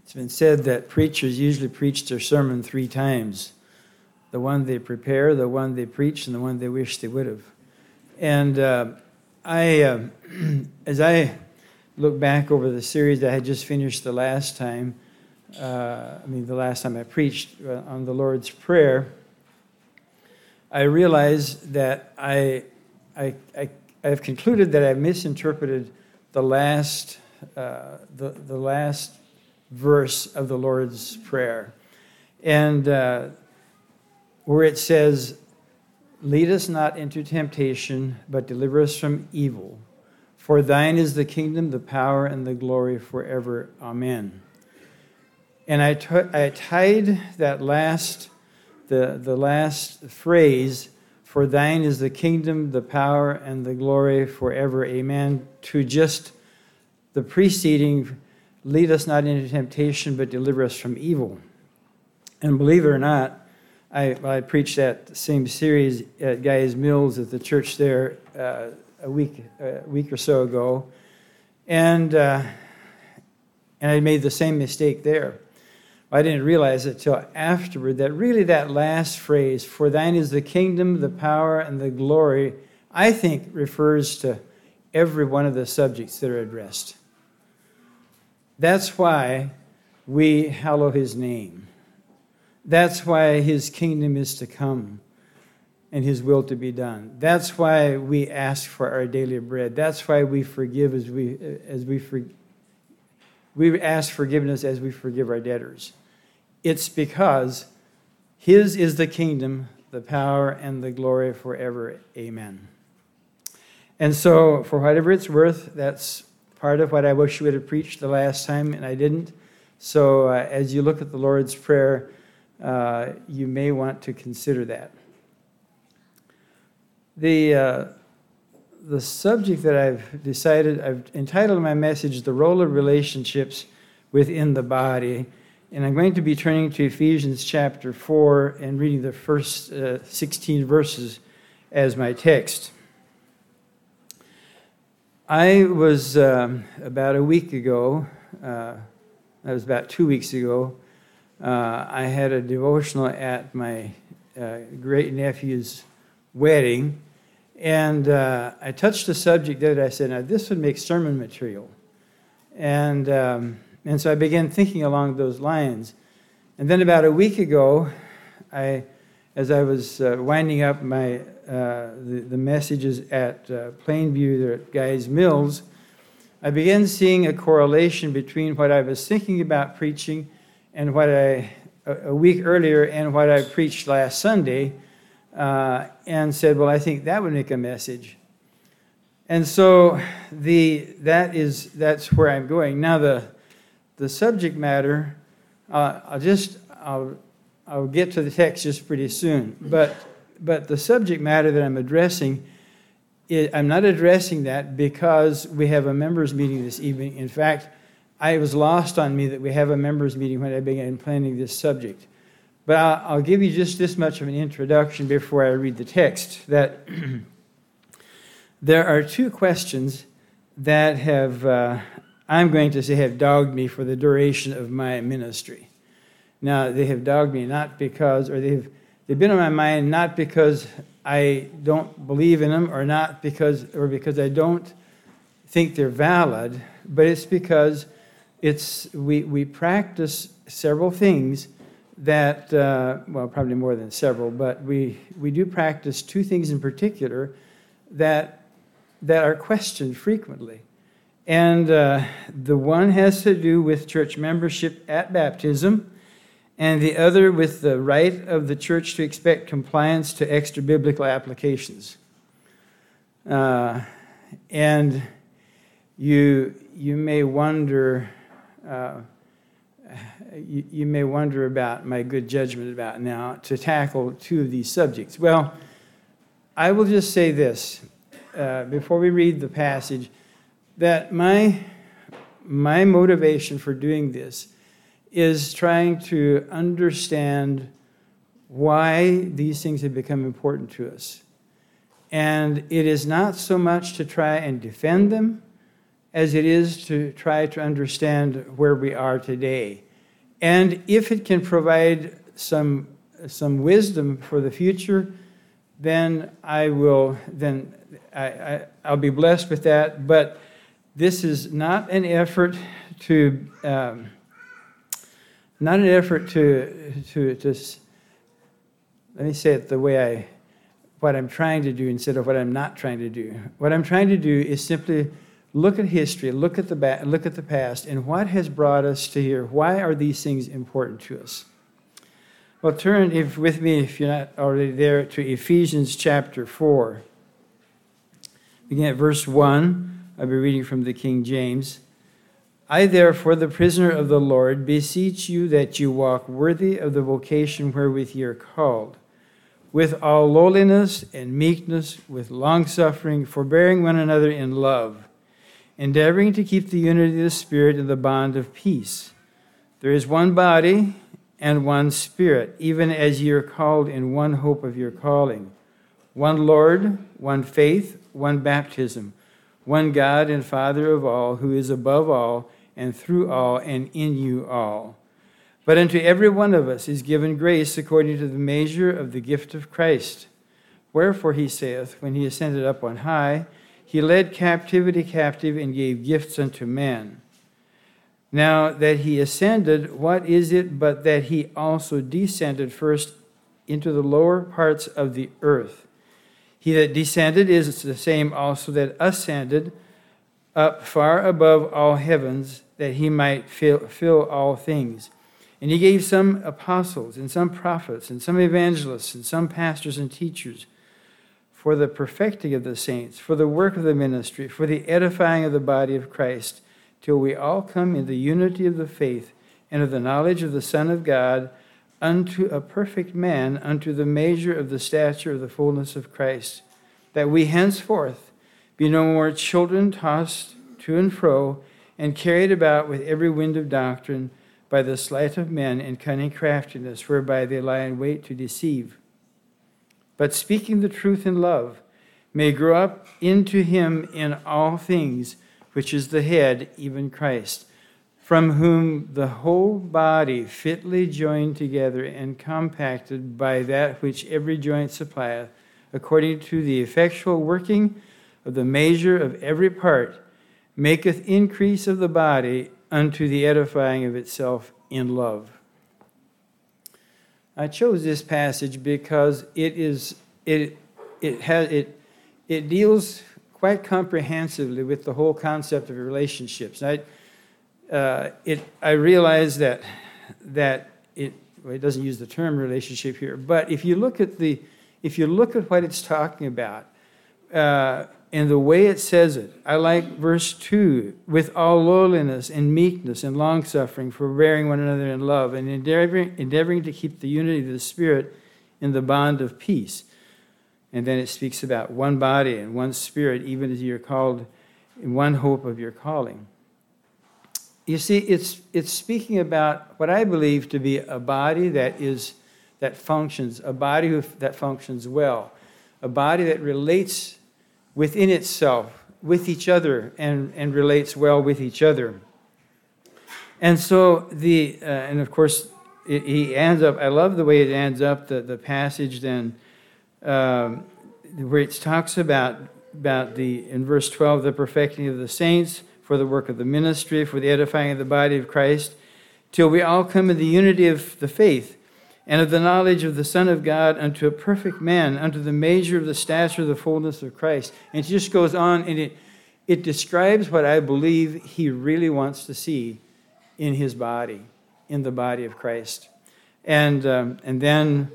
It's been said that preachers usually preach their sermon 3 times. The one they prepare, the one they preach, and the one they wish they would have. And as I look back over the series that I had just finished the last time, the last time I preached on the Lord's Prayer, I realized that I've concluded that I've misinterpreted the last verse of the Lord's Prayer, and where it says, "Lead us not into temptation, but deliver us from evil. For thine is the kingdom, the power, and the glory forever. Amen." And I tied that the last phrase, "For thine is the kingdom, the power, and the glory forever. Amen," to just the preceding, "Lead us not into temptation, but deliver us from evil." And believe it or not, I preached that same series at Guy's Mills at the church there a week or so ago, and I made the same mistake there. I didn't realize it till afterward that really that last phrase, "For thine is the kingdom, the power, and the glory," I think refers to every one of the subjects that are addressed. That's why we hallow his name. That's why his kingdom is to come and his will to be done. That's why we ask for our daily bread. That's why we forgive we ask forgiveness as we forgive our debtors. It's because his is the kingdom, the power, and the glory forever. Amen. And so, for whatever it's worth, that's part of what I wish you would have preached the last time, and I didn't. So as you look at the Lord's Prayer, you may want to consider that. The subject that I've entitled my message, "The Role of Relationships Within the Body," and I'm going to be turning to Ephesians chapter 4 and reading the first 16 verses as my text. I was about a week ago, that was about 2 weeks ago, I had a devotional at my great-nephew's wedding, and I touched a subject that I said, now this would make sermon material. And so I began thinking along those lines. And then about a week ago, as I was winding up my the messages at Plainview there at Guy's Mills, I began seeing a correlation between what I was thinking about preaching and what a week earlier and what I preached last Sunday, and said, well, I think that would make a message. And so that's where I'm going. Now the subject matter, I'll get to the text just pretty soon, but the subject matter that I'm addressing, I'm not addressing that because we have a members meeting this evening. In fact, it was lost on me that we have a members meeting when I began planning this subject. But I'll give you just this much of an introduction before I read the text, that there are 2 questions that I'm going to say have dogged me for the duration of my ministry. Now, they have dogged me not because, or they've been on my mind not because I don't believe in them, or because I don't think they're valid, but it's because we practice several things that, probably more than several, but we do practice 2 things in particular that are questioned frequently. And the one has to do with church membership at baptism, and the other with the right of the church to expect compliance to extra-biblical applications. And you may wonder... You may wonder about my good judgment about now to tackle 2 of these subjects. Well, I will just say this before we read the passage, that my motivation for doing this is trying to understand why these things have become important to us. And it is not so much to try and defend them as it is to try to understand where we are today. And if it can provide some wisdom for the future, then I'll be blessed with that. But this is not an effort to let me say it the way what I'm trying to do instead of what I'm not trying to do. What I'm trying to do is simply look at history, look at the past, and what has brought us to here. Why are these things important to us? Well, turn with me, if you're not already there, to Ephesians chapter 4. Begin at verse 1. I'll be reading from the King James. I, therefore, the prisoner of the Lord, beseech you that you walk worthy of the vocation wherewith ye are called, with all lowliness and meekness, with longsuffering, forbearing one another in love, endeavoring to keep the unity of the Spirit in the bond of peace. There is one body and one Spirit, even as ye are called in one hope of your calling, one Lord, one faith, one baptism, one God and Father of all, who is above all, and through all, and in you all. But unto every one of us is given grace according to the measure of the gift of Christ. Wherefore he saith, when he ascended up on high, he led captivity captive and gave gifts unto men. Now that he ascended, what is it but that he also descended first into the lower parts of the earth? He that descended is the same also that ascended up far above all heavens, that he might fill all things. And he gave some apostles, and some prophets, and some evangelists, and some pastors and teachers, for the perfecting of the saints, for the work of the ministry, for the edifying of the body of Christ, till we all come in the unity of the faith and of the knowledge of the Son of God, unto a perfect man, unto the measure of the stature of the fullness of Christ, that we henceforth be no more children tossed to and fro, and carried about with every wind of doctrine, by the sleight of men and cunning craftiness, whereby they lie in wait to deceive. But speaking the truth in love, may grow up into him in all things, which is the head, even Christ, from whom the whole body fitly joined together and compacted by that which every joint supplieth, according to the effectual working of the measure of every part, maketh increase of the body unto the edifying of itself in love. I chose this passage because it deals quite comprehensively with the whole concept of relationships. I realize that it doesn't use the term relationship here, but if you look at what it's talking about, and the way it says it, I like verse 2, with all lowliness and meekness and longsuffering, forbearing one another in love, and endeavoring to keep the unity of the Spirit in the bond of peace. And then it speaks about one body and one Spirit, even as you're called in one hope of your calling. You see, it's speaking about what I believe to be a body that functions, a body that functions well, a body that relates within itself, with each other, and relates well with each other. And so and of course, he ends up, I love the way it ends up, the passage then, where it talks about in verse 12, the perfecting of the saints, for the work of the ministry, for the edifying of the body of Christ, till we all come in the unity of the faith, and of the knowledge of the Son of God, unto a perfect man, unto the measure of the stature of the fullness of Christ. And it just goes on, and it describes what I believe he really wants to see in his body, in the body of Christ. And then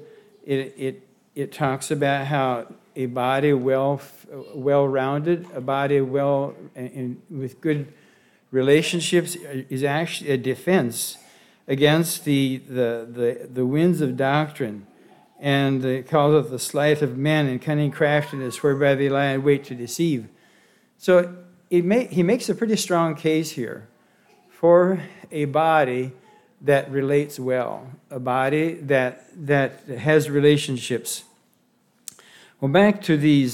it talks about how a body well-rounded, a body with good relationships is actually a defense against the winds of doctrine, and it calls it the sleight of men and cunning craftiness, whereby they lie in wait to deceive. So he makes a pretty strong case here for a body that relates well, a body that has relationships. Well, back to the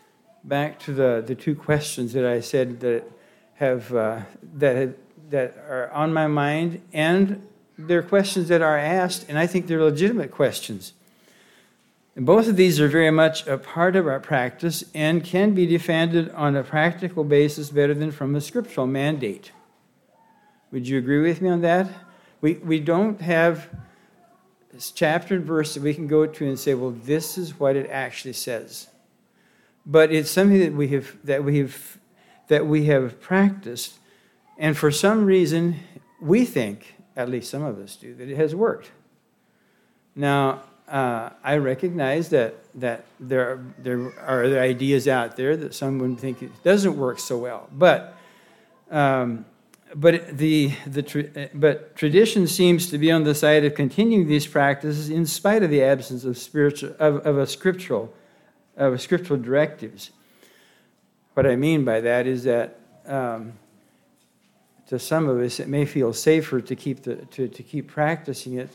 two questions that I said that are on my mind and they're questions that are asked, and I think they're legitimate questions. And both of these are very much a part of our practice and can be defended on a practical basis better than from a scriptural mandate. Would you agree with me on that? We don't have this chapter and verse that we can go to and say, well, this is what it actually says. But it's something that we have practiced, and for some reason we think, at least some of us do, that it has worked. Now, I recognize that there are other ideas out there that some would think it doesn't work so well, but tradition seems to be on the side of continuing these practices in spite of the absence of scriptural directives. What I mean by that is that to some of us it may feel safer to keep practicing it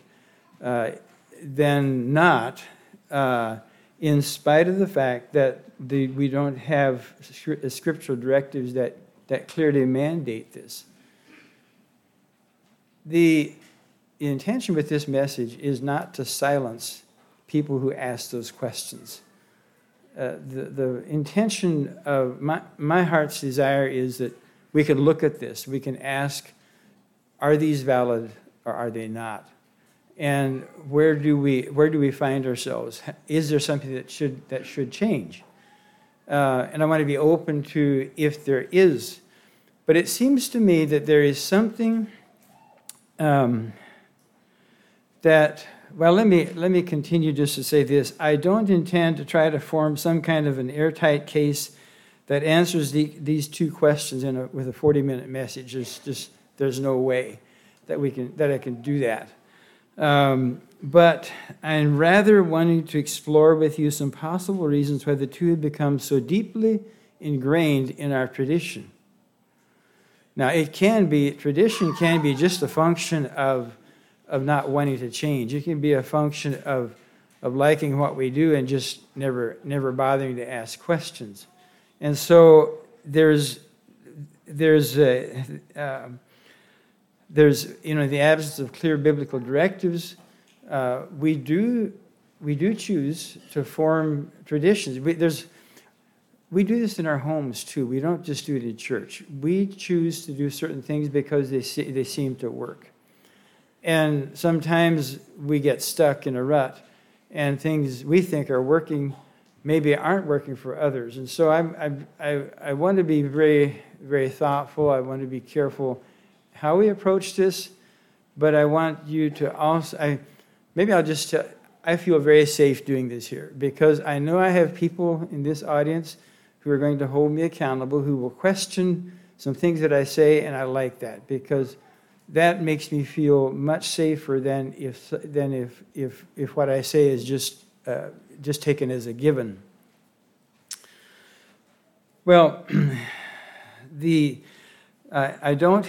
than not, in spite of the fact that we don't have scriptural directives that clearly mandate this. The intention with this message is not to silence people who ask those questions. The intention of my heart's desire is that we can look at this. We can ask, are these valid or are they not? And where do we find ourselves? Is there something that should change? And I want to be open to if there is. But it seems to me that there is something that, well, let me continue just to say this. I don't intend to try to form some kind of an airtight case that answers these two questions with a 40-minute message. There's no way that I can do that. But I'm rather wanting to explore with you some possible reasons why the two have become so deeply ingrained in our tradition. Now, tradition can be just a function of not wanting to change. It can be a function of liking what we do and just never bothering to ask questions. And so there's the absence of clear biblical directives. We do choose to form traditions. We do this in our homes too. We don't just do it in church. We choose to do certain things because they seem to work. And sometimes we get stuck in a rut, and things we think are working maybe aren't working for others. And so I want to be very, very thoughtful. I want to be careful how we approach this, but I want you to also, I feel very safe doing this here because I know I have people in this audience who are going to hold me accountable, who will question some things that I say, and I like that because that makes me feel much safer than if what I say is just taken as a given. Well, I don't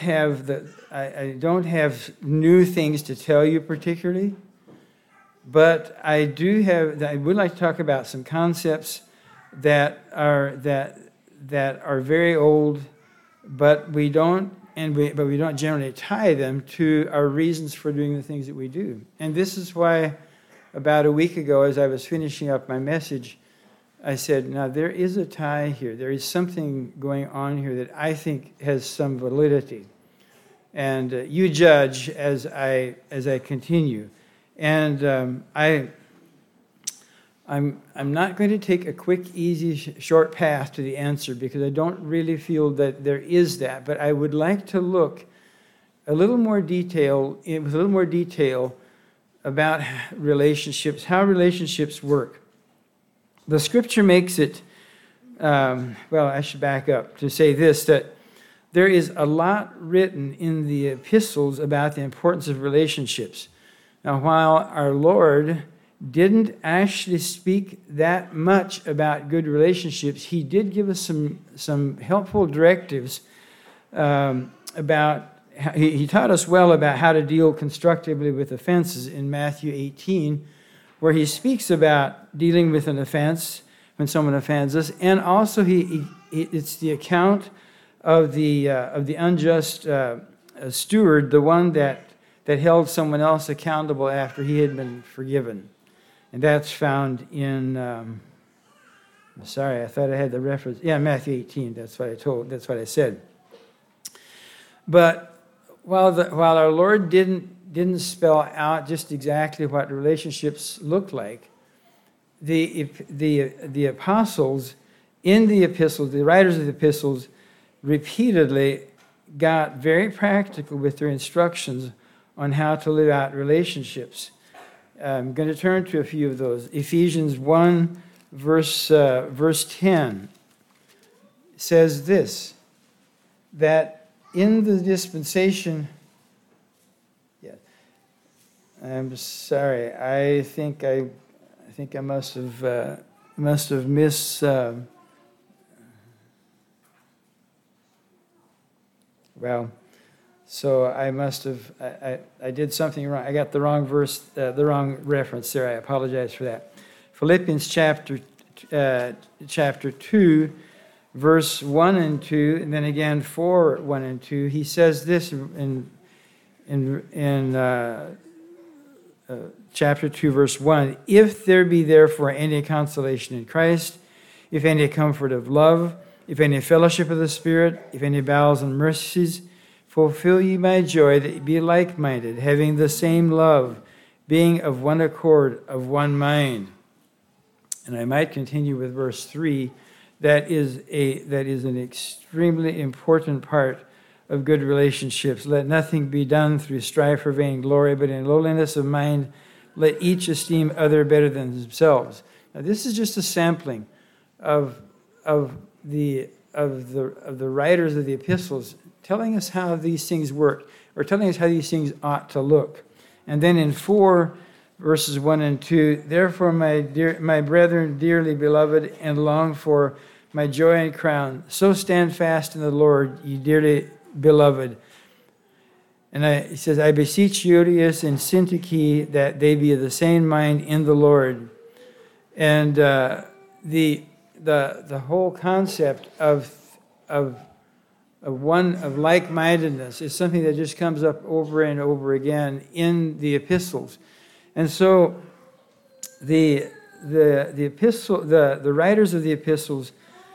have new things to tell you particularly, but I would like to talk about some concepts that are very old, but we don't generally tie them to our reasons for doing the things that we do. And this is why about a week ago, as I was finishing up my message, I said, now there is a tie here. There is something going on here that I think has some validity. And you judge as I continue. And I'm not going to take a quick, easy, short path to the answer because I don't really feel that there is that. But I would like to look with a little more detail about relationships, how relationships work. The scripture makes it, I should back up to say this, that there is a lot written in the epistles about the importance of relationships. Now, while our Lord didn't actually speak that much about good relationships, he did give us some helpful directives about. He taught us well about how to deal constructively with offenses in Matthew 18, where he speaks about dealing with an offense when someone offends us, and also it's the account of the unjust steward, the one that that held someone else accountable after he had been forgiven. And that's found in, sorry, I thought I had the reference. Yeah, Matthew 18, that's what I said. But while our Lord didn't spell out just exactly what relationships look like, the apostles in the epistles, the writers of the epistles, repeatedly got very practical with their instructions on how to live out relationships. I'm going to turn to a few of those. Ephesians 1, verse 10 says this, that in the dispensation, I'm sorry, I think I must have missed. So I must have, I did something wrong. I got the wrong verse, the wrong reference there. I apologize for that. Philippians chapter 2, verse 1 and 2, and then again 4, 1 and 2. He says this in chapter 2, verse 1. If there be therefore any consolation in Christ, if any comfort of love, if any fellowship of the Spirit, if any bowels and mercies, fulfill ye my joy, that ye be like-minded, having the same love, being of one accord, of one mind. And I might continue with verse 3. That is an extremely important part of good relationships. Let nothing be done through strife or vainglory, but in lowliness of mind, let each esteem other better than themselves. Now, this is just a sampling of the writers of the epistles telling us how these things work, or telling us how these things ought to look. And then in 4, verses 1 and 2, therefore, my brethren, dearly beloved, and long for, my joy and crown, so stand fast in the Lord, ye dearly beloved. And he says, I beseech Euodias and Syntyche that they be of the same mind in the Lord. And the whole concept of like-mindedness is something that just comes up over and over again in the epistles. And so the writers of the epistles,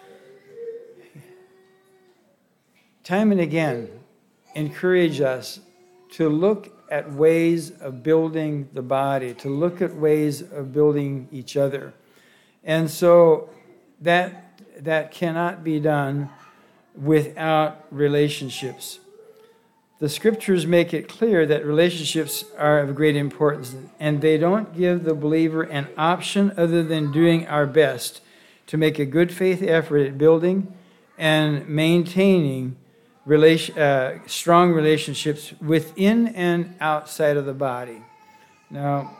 time and again, encourage us to look at ways of building the body, to look at ways of building each other. And so that cannot be done without relationships. The scriptures make it clear that relationships are of great importance, and they don't give the believer an option other than doing our best to make a good faith effort at building and maintaining strong relationships within and outside of the body. Now,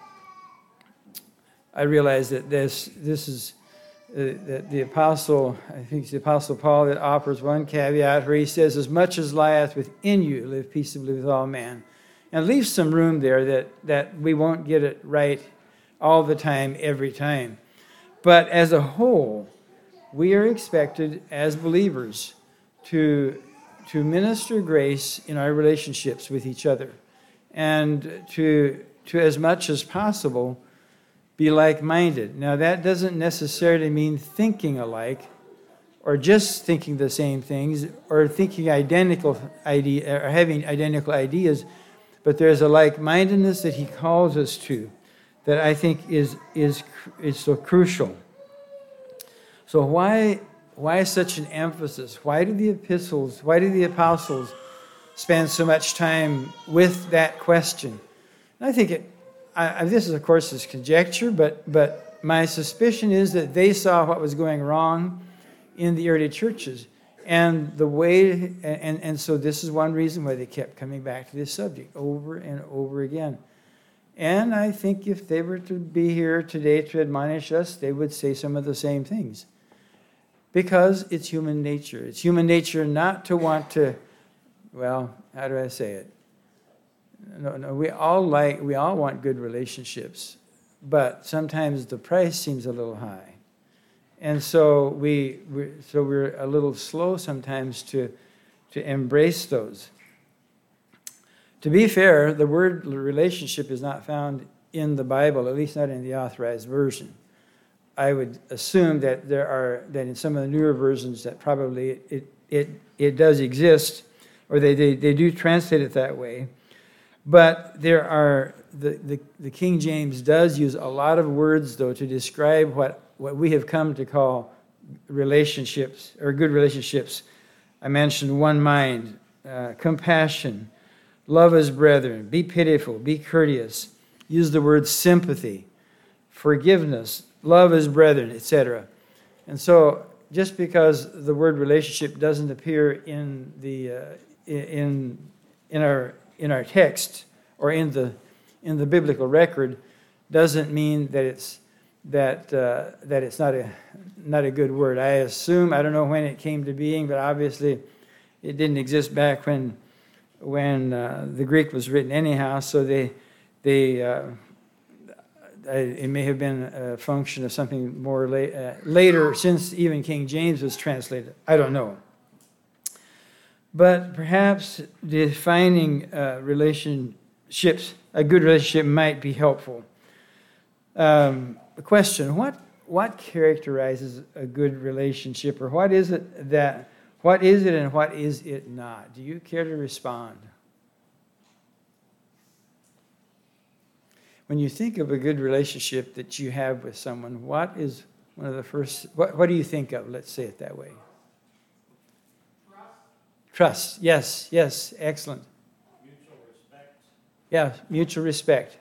I realize that this is that the apostle, I think it's the apostle Paul that offers one caveat where he says, as much as lieth within you, live peaceably with all men. And leaves some room there that we won't get it right all the time, every time. But as a whole, we are expected as believers to minister grace in our relationships with each other, and to as much as possible be like-minded. Now, that doesn't necessarily mean thinking alike, or just thinking the same things, or thinking identical idea, or having identical ideas, but there's a like-mindedness that he calls us to that I think is so crucial. So why such an emphasis? Why do the apostles spend so much time with that question? And I think this is, of course, is conjecture, but my suspicion is that they saw what was going wrong in the early churches, and so this is one reason why they kept coming back to this subject over and over again. And I think if they were to be here today to admonish us, they would say some of the same things. Because it's human nature. It's human nature not to want to, well, how do I say it? No, we all want good relationships, but sometimes the price seems a little high. And so we're a little slow sometimes to embrace those. To be fair, the word relationship is not found in the Bible, at least not in the Authorized Version. I would assume that that in some of the newer versions that probably it does exist, or they do translate it that way. But there are the King James does use a lot of words though to describe what we have come to call relationships or good relationships. I mentioned one mind, compassion, love as brethren, be pitiful, be courteous. Use the word sympathy, forgiveness, love as brethren, etc. And so, just because the word relationship doesn't appear in our text or in the biblical record, doesn't mean that it's not a good word. I assume, I don't know when it came to being, but obviously it didn't exist back when the Greek was written anyhow. So it may have been a function of something more later, since even King James was translated. I don't know. But perhaps defining relationships, a good relationship might be helpful. The question, what characterizes a good relationship, or what is it and what is it not? Do you care to respond? When you think of a good relationship that you have with someone, what is one of the first, what do you think of? Let's say it that way. Trust. Yes, excellent. Mutual respect. Yeah, mutual respect.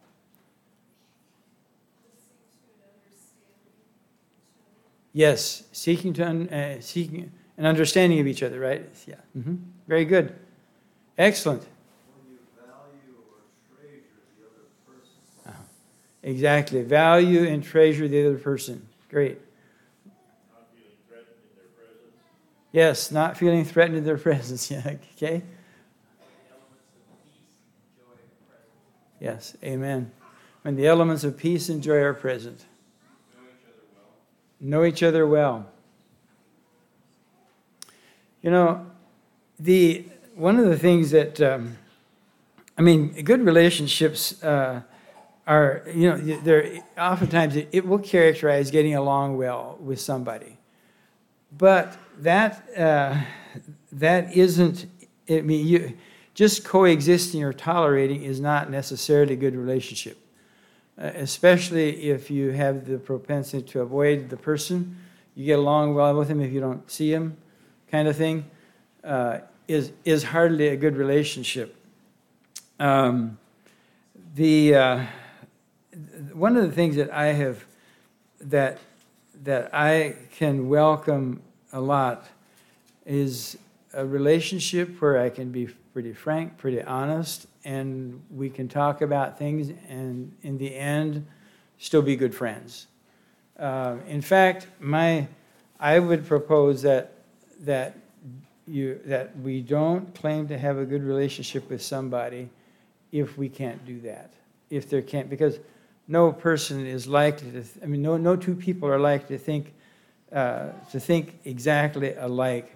Yes, seeking an understanding of each other, right? Yeah. Mm-hmm. Very good. Excellent. When you value or treasure the other person. Exactly. Value and treasure the other person. Great. Not feeling threatened in their presence. Yes, not feeling threatened in their presence. Yeah. Okay. Yes. Amen. When the elements of peace and joy are present. Know each other well. You know, one of the things that good relationships are, they're oftentimes it will characterize getting along well with somebody, but that isn't. I mean, just coexisting or tolerating is not necessarily a good relationship. Especially if you have the propensity to avoid the person, you get along well with him if you don't see him, kind of thing, is hardly a good relationship. One of the things that I have that I can welcome a lot is a relationship where I can be pretty frank, pretty honest, and we can talk about things and in the end still be good friends. In fact, I would propose that we don't claim to have a good relationship with somebody if we can't do that. If there can't, because no person is likely to, no two people are likely to think exactly alike.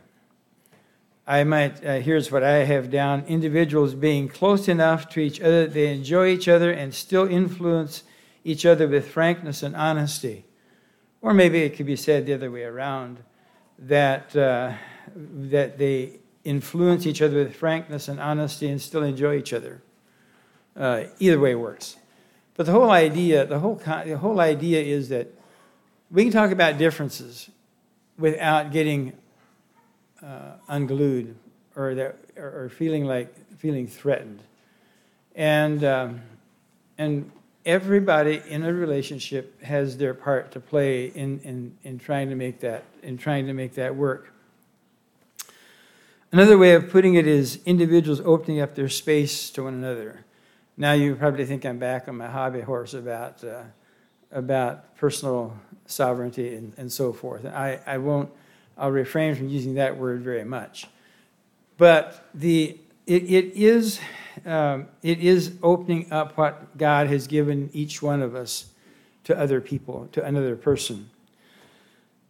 Here's what I have down: individuals being close enough to each other, they enjoy each other and still influence each other with frankness and honesty. Or maybe it could be said the other way around, that they influence each other with frankness and honesty and still enjoy each other. Either way works. But the whole idea is that we can talk about differences without getting unglued or feeling threatened, and everybody in a relationship has their part to play in trying to make that work. Another way of putting it is individuals opening up their space to one another. Now you probably think I'm back on my hobby horse about personal sovereignty and so forth. I'll refrain from using that word very much. But it is opening up what God has given each one of us to other people, to another person.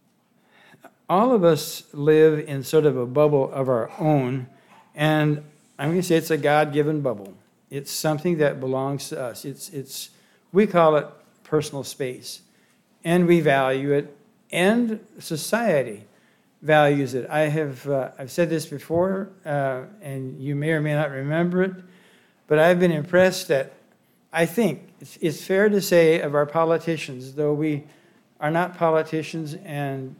All of us live in sort of a bubble of our own, and I'm going to say it's a God-given bubble. It's something that belongs to us. We call it personal space, and we value it, and society values it. I've said this before, and you may or may not remember it, but I've been impressed that I think it's fair to say of our politicians, though we are not politicians, and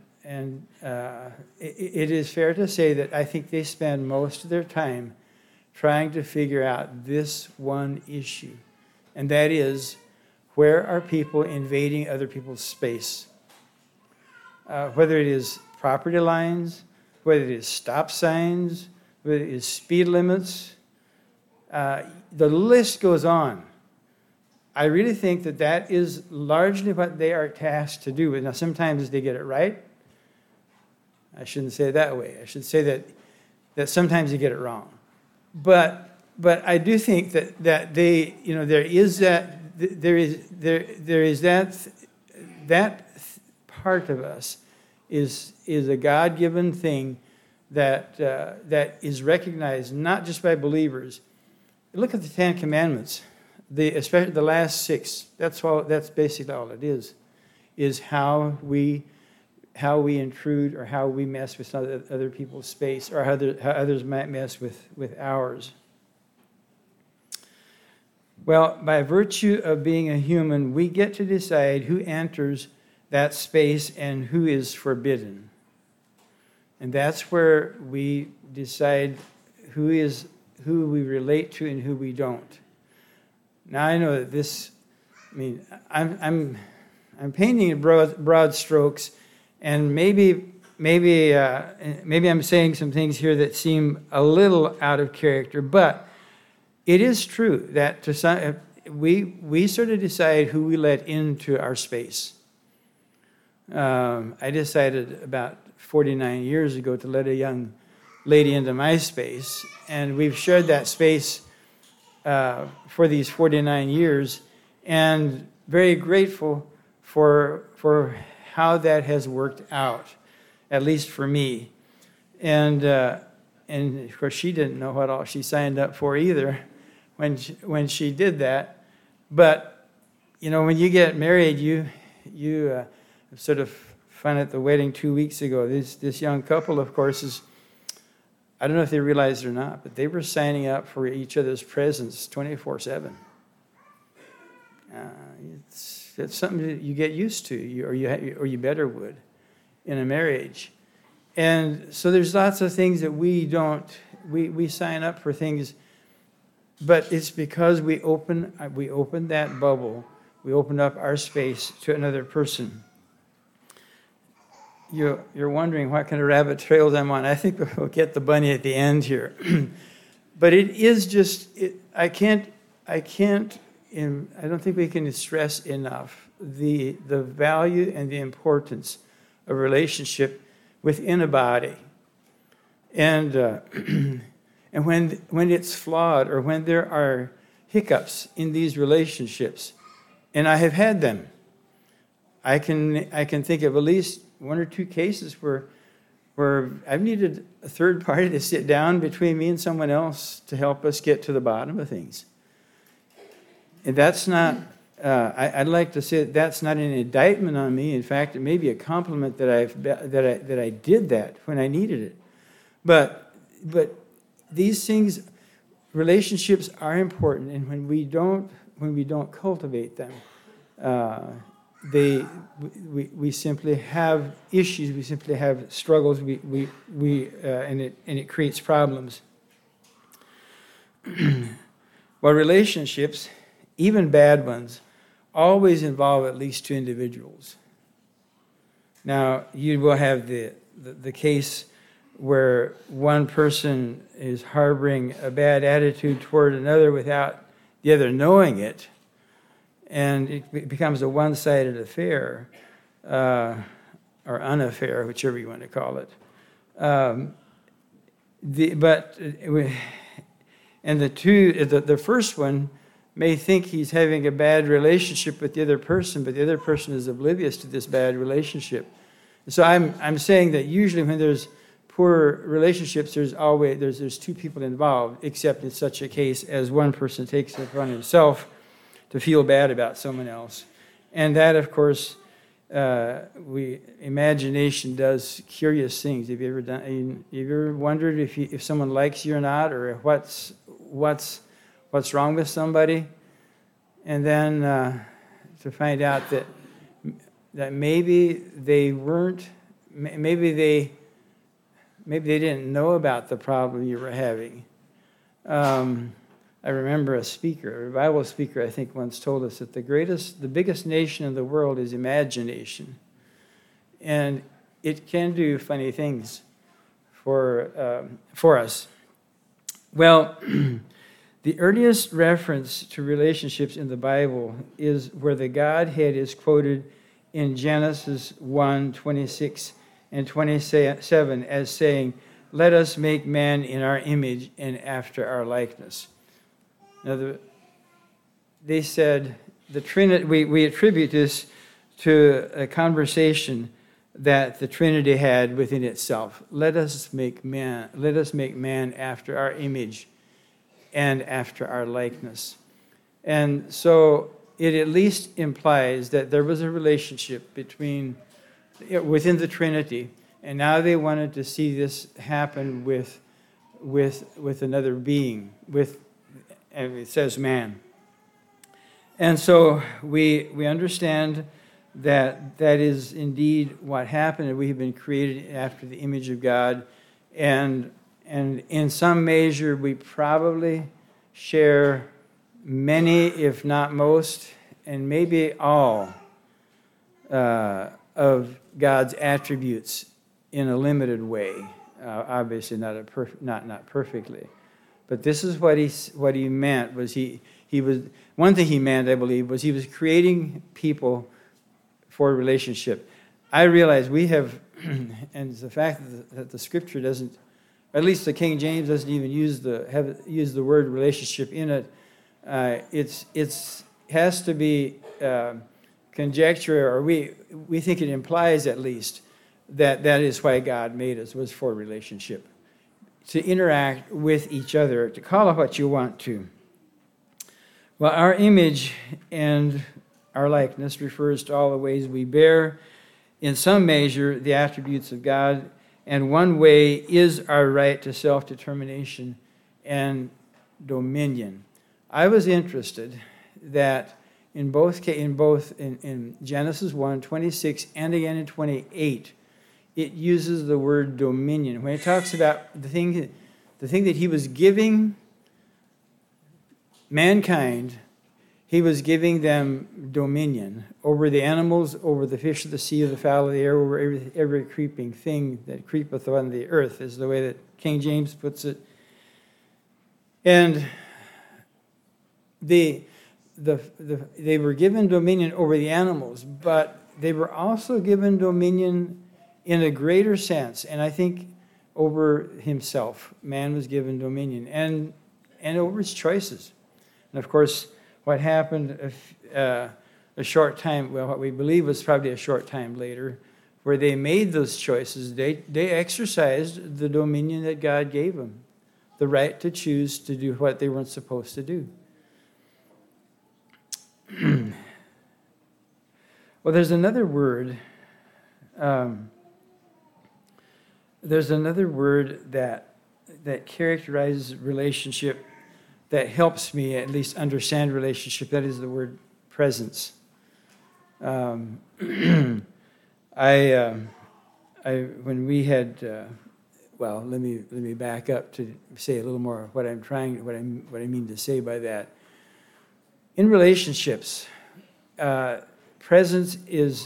it is fair to say that I think they spend most of their time trying to figure out this one issue, and that is, where are people invading other people's space? Whether it is property lines, whether it is stop signs, whether it is speed limits, the list goes on. I really think that is largely what they are tasked to do. Now, sometimes they get it right. I shouldn't say it that way. I should say that sometimes they get it wrong. But I do think that they, there is that part of us is a God-given thing that is recognized not just by believers. Look at the Ten Commandments, especially the last 6. That's basically all it is how we intrude or how we mess with other people's space, or how others might mess with ours. Well, by virtue of being a human, we get to decide who enters that space and who is forbidden. And that's where we decide who we relate to and who we don't. Now, I know that I'm painting in broad strokes, and maybe I'm saying some things here that seem a little out of character, but it is true that we sort of decide who we let into our space. I decided about 49 years ago to let a young lady into my space, and we've shared that space for these 49 years, and very grateful for how that has worked out, at least for me. And of course, she didn't know what all she signed up for either when she did that. But when you get married, you sort of found at the wedding 2 weeks ago. This young couple, of course, I don't know if they realized it or not, but they were signing up for each other's presence 24/7. It's something that you get used to, or you better would, in a marriage. And so there's lots of things that we sign up for things, but it's because we open that bubble, we open up our space to another person. You're wondering what kind of rabbit trails I'm on. I think we'll get the bunny at the end here. But it is just, I don't think we can stress enough the value and the importance of relationship within a body. And and when it's flawed, or when there are hiccups in these relationships, and I have had them, I can think of at least 1 or 2 cases where I've needed a third party to sit down between me and someone else to help us get to the bottom of things. And that's not, I'd like to say that's not an indictment on me. In fact, it may be a compliment that I did that when I needed it. But these things, relationships are important, and when we don't cultivate them, we simply have issues. We simply have struggles. And it creates problems. Well, relationships, even bad ones, always involve at least 2 individuals. Now, you will have the case where one person is harboring a bad attitude toward another without the other knowing it, and it becomes a one-sided affair, or unaffair, whichever you want to call it. The first one may think he's having a bad relationship with the other person, but the other person is oblivious to this bad relationship. So I'm saying that usually when there's poor relationships, there's two people involved, except in such a case as one person takes it upon himself to feel bad about someone else. And that, of course, imagination does curious things. Have you ever wondered if someone likes you or not, or what's wrong with somebody? And then to find out that maybe they weren't, maybe they didn't know about the problem you were having. I remember a Bible speaker, I think, once told us that the biggest nation in the world is imagination. And it can do funny things for us. Well, the earliest reference to relationships in the Bible is where the Godhead is quoted in Genesis 1:26 and 27 as saying, "Let us make man in our image and after our likeness." Now, they said the Trinity. We attribute this to a conversation that the Trinity had within itself. Let us make man after our image and after our likeness. And so it at least implies that there was a relationship within the Trinity, and now they wanted to see this happen with another being, and it says man. And so we understand that is indeed what happened, and we have been created after the image of God, and in some measure we probably share many, if not most, and maybe all of God's attributes in a limited way. Obviously not perfectly. But this is what he meant. He was one thing he meant, I believe, was he was creating people for a relationship. I realize we have, and the fact that the Scripture doesn't, at least the King James doesn't even use the word relationship in it. It's has to be conjecture, or we think it implies at least that is why God made us, was for relationship, to interact with each other, to call it what you want to. Well, our image and our likeness refers to all the ways we bear, in some measure, the attributes of God, and one way is our right to self-determination and dominion. I was interested that in Genesis 1:26 and again in 28, it uses the word dominion. When it talks about the thing that he was giving mankind, he was giving them dominion over the animals, over the fish of the sea, of the fowl of the air, over every creeping thing that creepeth on the earth, is the way that King James puts it. And they were given dominion over the animals, but they were also given dominion in a greater sense, and I think over himself. Man was given dominion, and over his choices. And of course, what happened a short time, well, what we believe was probably a short time later, where they made those choices, they exercised the dominion that God gave them, the right to choose to do what they weren't supposed to do. Well, there's another word. That characterizes relationship, that helps me at least understand relationship. That is the word presence. When we had, well, let me back up to say a little more what I mean to say by that. In relationships, presence is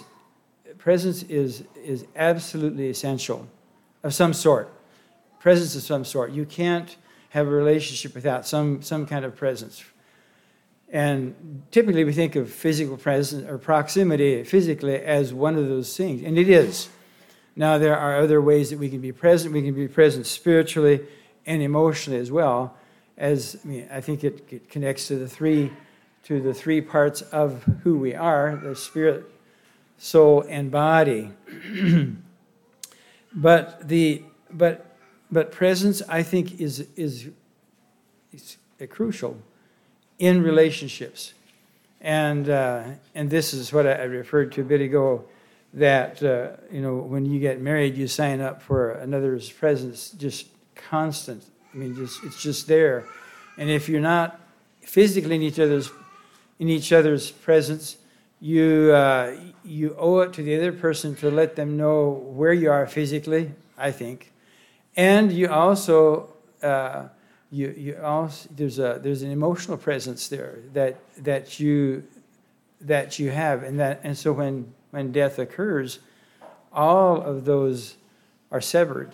absolutely essential, of some sort. Presence of some sort. You can't have a relationship without some kind of presence. And typically we think of physical presence or proximity physically as one of those things, and it is. Now there are other ways that we can be present. We can be present spiritually and emotionally as well. I think it connects to the three parts of who we are: the spirit, soul, and body. But but presence, I think, is crucial in relationships. And this is what I referred to a bit ago, that when you get married, you sign up for another's presence, just constant. I mean, it's just there. And if you're not physically in each other's presence, you owe it to the other person to let them know where you are physically, I think. And you also there's an emotional presence there that you have, and so when death occurs, all of those are severed.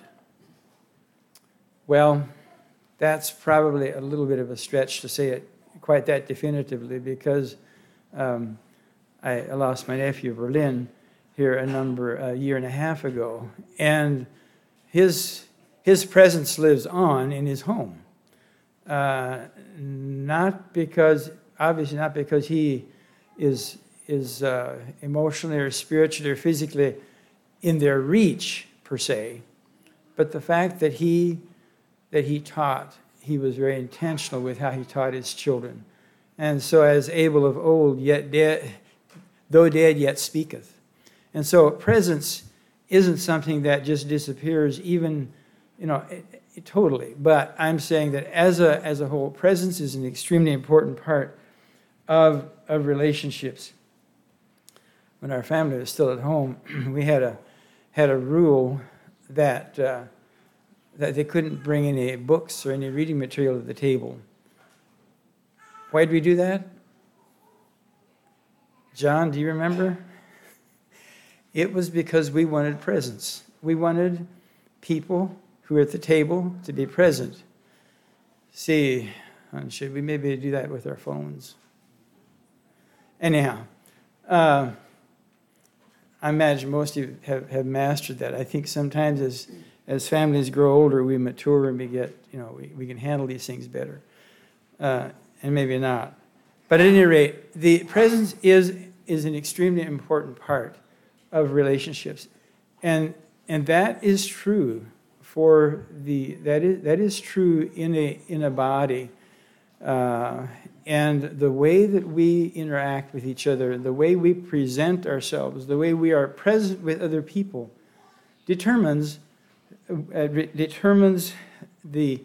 Well, that's probably a little bit of a stretch to say it quite that definitively, because I lost my nephew Berlin here a year and a half ago, and his presence lives on in his home. Not because he is emotionally or spiritually or physically in their reach per se, but the fact that he taught, he was very intentional with how he taught his children. And so as Abel of old, yet dead, though dead, yet speaketh. And so presence isn't something that just disappears even, totally. But I'm saying that as a whole, presence is an extremely important part of relationships. When our family was still at home, we had a rule that they couldn't bring any books or any reading material to the table. Why did we do that? John, do you remember? It was because we wanted presence. We wanted people who were at the table to be present. See, should we maybe do that with our phones? Anyhow, I imagine most of you have mastered that. I think sometimes as families grow older, we mature and we get, we can handle these things better. And maybe not. But at any rate, the presence is an extremely important part of relationships. And that is true that is true in a body. And the way that we interact with each other, the way we present ourselves, the way we are present with other people determines the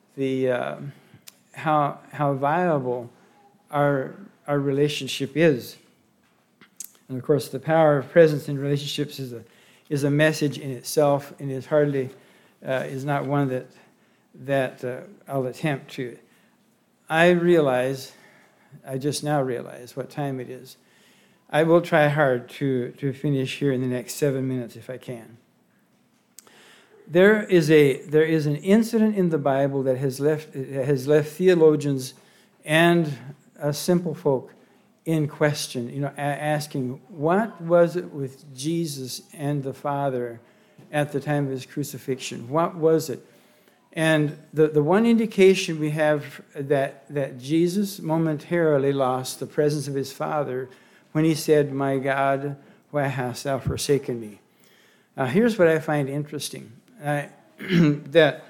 how viable our relationship is. And of course, the power of presence in relationships is a message in itself, and is hardly is not one that I'll attempt to. I just now realize what time it is. I will try hard to finish here in the next 7 minutes if I can. There is an incident in the Bible that has left theologians and simple folk in question, asking, what was it with Jesus and the Father at the time of his crucifixion? What was it? And the one indication we have that Jesus momentarily lost the presence of his Father when he said, "My God, why hast thou forsaken me?" Here's what I find interesting. That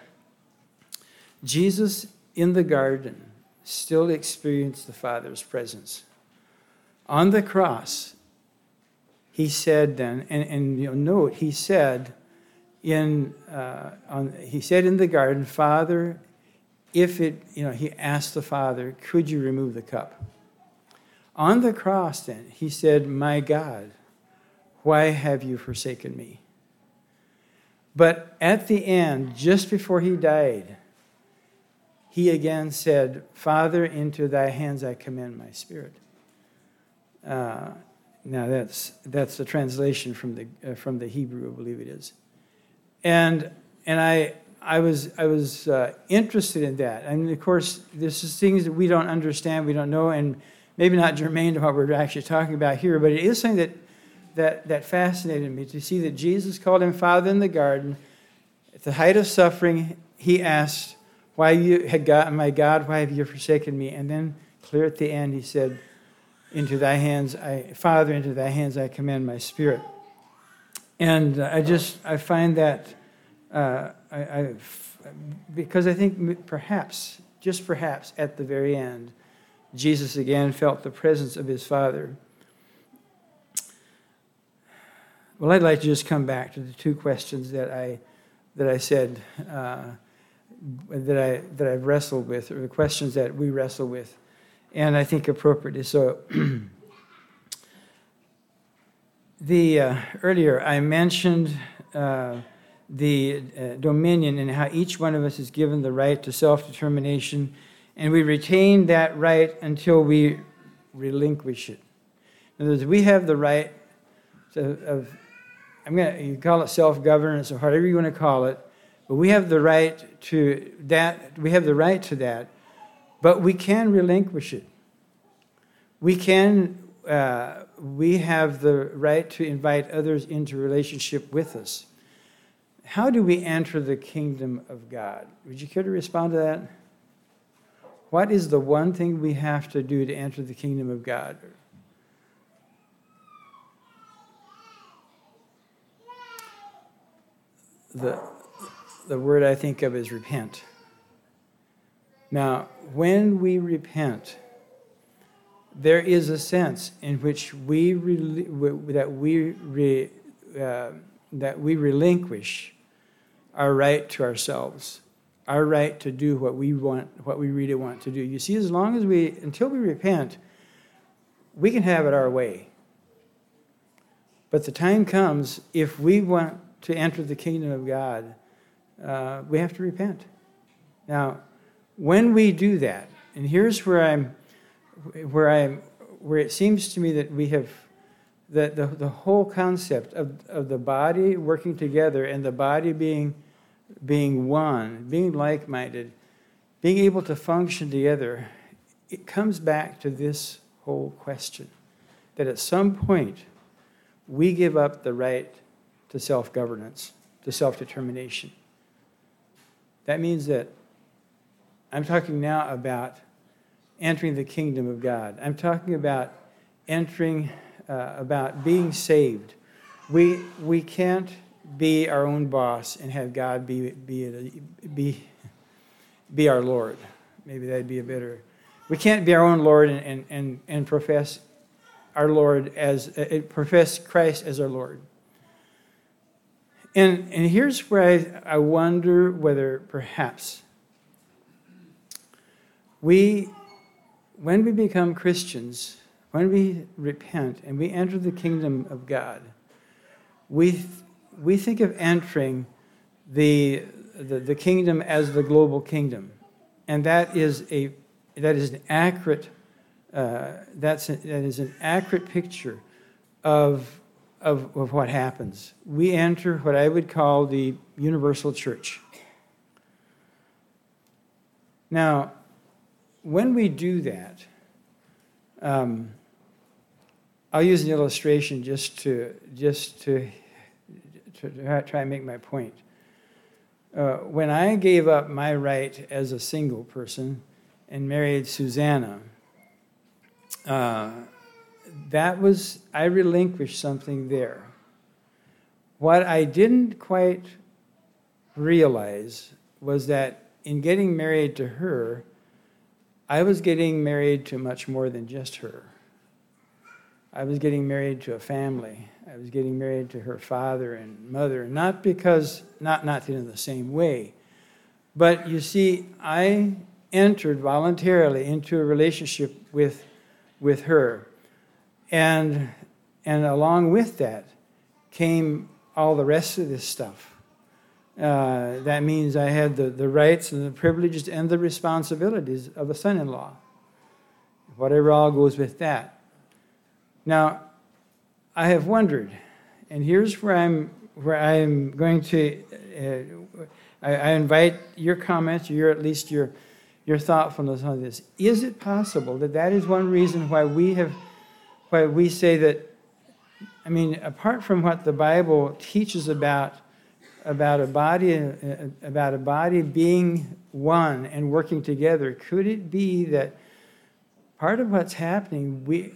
Jesus in the garden still experienced the Father's presence. On the cross, he said then, and you'll note, he said in the garden, "Father, if it," he asked the Father, "could you remove the cup?" On the cross then, he said, "My God, why have you forsaken me?" But at the end, just before he died, he again said, "Father, into thy hands I commend my spirit." Now that's the translation from the Hebrew, I believe it is, and I was interested in that, and of course this is things that we don't understand, we don't know, and maybe not germane to what we're actually talking about here, but it is something that fascinated me, to see that Jesus called him Father in the garden. At the height of suffering, he asked, "My God, why have you forsaken me?" And then, clear at the end, he said, Father, into thy hands I commend my spirit. And I find that because I think perhaps, just perhaps, at the very end, Jesus again felt the presence of his Father. Well, I'd like to just come back to the two questions that I said that I've wrestled with, or the questions that we wrestle with, and I think appropriately so. Earlier I mentioned the dominion and how each one of us is given the right to self-determination, and we retain that right until we relinquish it. In other words, we have the right you call it self-governance or whatever you want to call it, but we have the right to that. We have the right to that, but we can relinquish it. We have the right to invite others into relationship with us. How do we enter the kingdom of God? Would you care to respond to that? What is the one thing we have to do to enter the kingdom of God? The word I think of is repent. Now, when we repent, there is a sense in which we relinquish our right to ourselves, our right to do what we want, what we really want to do. You see, until we repent, we can have it our way. But the time comes, if we want to enter the kingdom of God, we have to repent. Now, when we do that, and here's where it seems to me that we have the whole concept of the body working together and the body being one, being like-minded, being able to function together, it comes back to this whole question, that at some point we give up the right to self-governance, to self-determination. That means that I'm talking now about entering the kingdom of God. I'm talking about about being saved. We can't be our own boss and have God be our Lord. Maybe that'd be a better. We can't be our own Lord and profess our Lord profess Christ as our Lord. And here's where I wonder whether perhaps when we become Christians, when we repent and we enter the kingdom of God, we think of entering the kingdom as the global kingdom, and that is an accurate picture of what happens. We enter what I would call the universal church. Now, when we do that, I'll use an illustration just to try and make my point. When I gave up my right as a single person and married Susanna, I relinquished something there. What I didn't quite realize was that in getting married to her, I was getting married to much more than just her. I was getting married to a family. I was getting married to her father and mother, not in the same way. But you see, I entered voluntarily into a relationship with her. And along with that came all the rest of this stuff. That means I had the rights and the privileges and the responsibilities of a son-in-law. Whatever all goes with that. Now, I have wondered, and here's where I'm going to. I invite your comments, or at least your thoughtfulness on this. Is it possible that is one reason why we say that? I mean, apart from what the Bible teaches about a body being one and working together, could it be that part of what's happening, we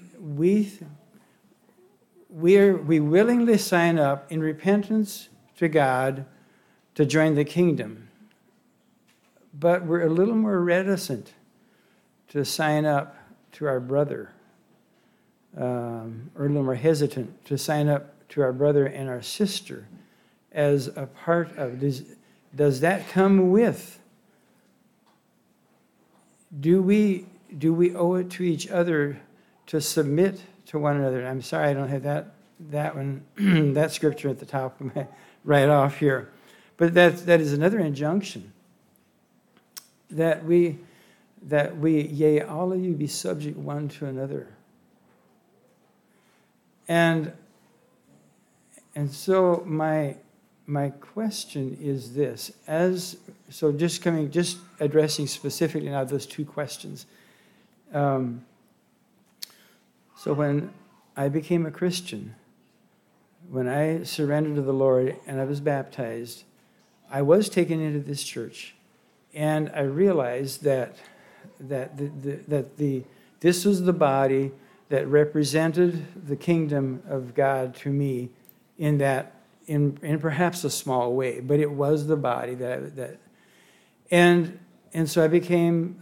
willingly sign up in repentance to God, to join the kingdom, but we're a little more reticent to sign up to our brother, or a little more hesitant to sign up to our brother and our sister as a part of. Does that come with? Do we owe it to each other to submit to one another? And I'm sorry I don't have that one, that scripture at the top of my right off here. But that is another injunction. That we, yea, all of you be subject one to another. And so my question is this: just addressing specifically now those two questions. So when I became a Christian, when I surrendered to the Lord and I was baptized, I was taken into this church, and I realized that this was the body that represented the kingdom of God to me, in perhaps a small way, but it was the body and so I became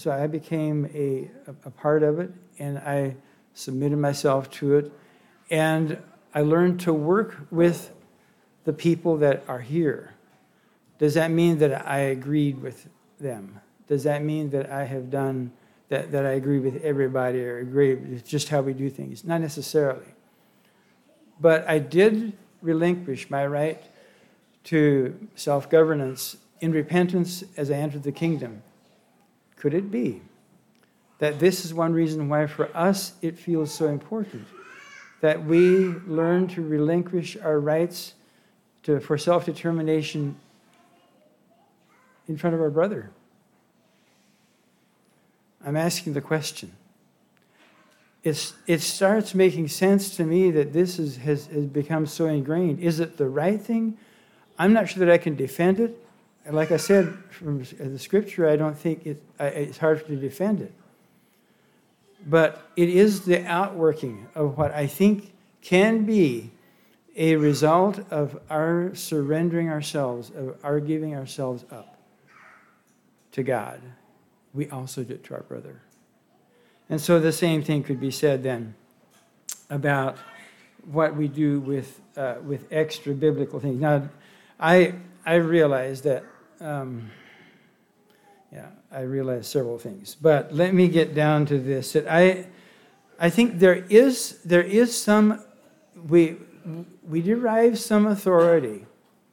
a part of it, and I submitted myself to it, and I learned to work with the people that are here. Does that mean that I agreed with them? Does that mean that I have done that I agree with everybody or agree with just how we do things? Not necessarily. But I did relinquish my right to self-governance in repentance as I entered the kingdom. Could it be that this is one reason why for us it feels so important that we learn to relinquish our rights for self-determination in front of our brother? I'm asking the question. It starts making sense to me that this has become so ingrained. Is it the right thing? I'm not sure that I can defend it. And like I said, from the scripture, I don't think it's hard to defend it. But it is the outworking of what I think can be a result of our surrendering ourselves, of our giving ourselves up to God. We also do it to our brother. And so the same thing could be said then about what we do with extra biblical things. Now, I realize that, I realize several things. But let me get down to this. That I think there is some, we derive some authority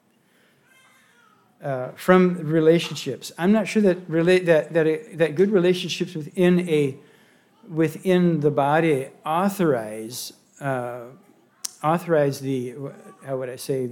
from relationships. I'm not sure that good relationships within the body authorize the, how would I say,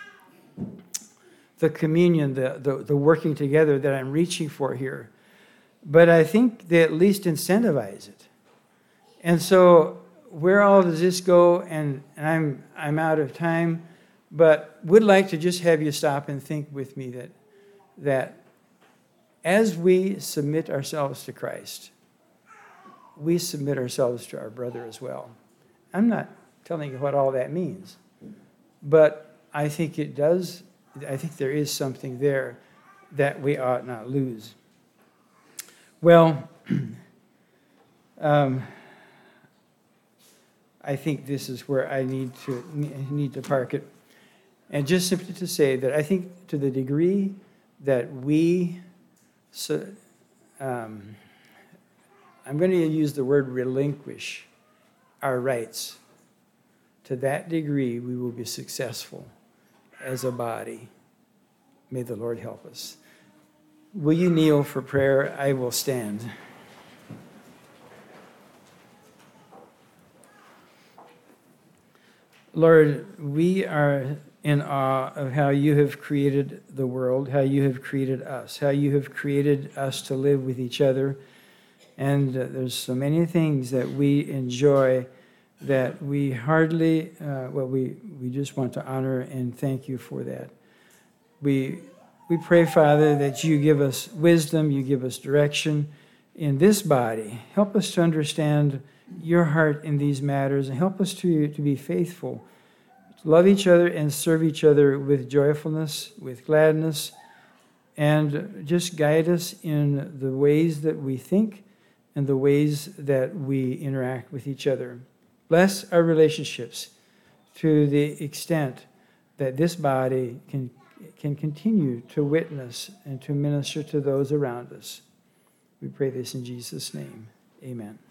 the communion, the working together that I'm reaching for here. But I think they at least incentivize it. And so where all does this go? And I'm out of time, but would like to just have you stop and think with me that as we submit ourselves to Christ, we submit ourselves to our brother as well. I'm not telling you what all that means, but I think it does. I think there is something there that we ought not lose. Well, I think this is where I need to park it. And just simply to say that I think to the degree that I'm going to use the word relinquish our rights. To that degree, we will be successful as a body. May the Lord help us. Will you kneel for prayer? I will stand. Lord, we are in awe of how you have created the world, how you have created us, how you have created us to live with each other. And there's so many things that we enjoy that we hardly, we just want to honor and thank you for that. We pray, Father, that you give us wisdom, you give us direction in this body. Help us to understand your heart in these matters, and help us to be faithful love each other and serve each other with joyfulness, with gladness, and just guide us in the ways that we think and the ways that we interact with each other. Bless our relationships to the extent that this body can continue to witness and to minister to those around us. We pray this in Jesus' name. Amen.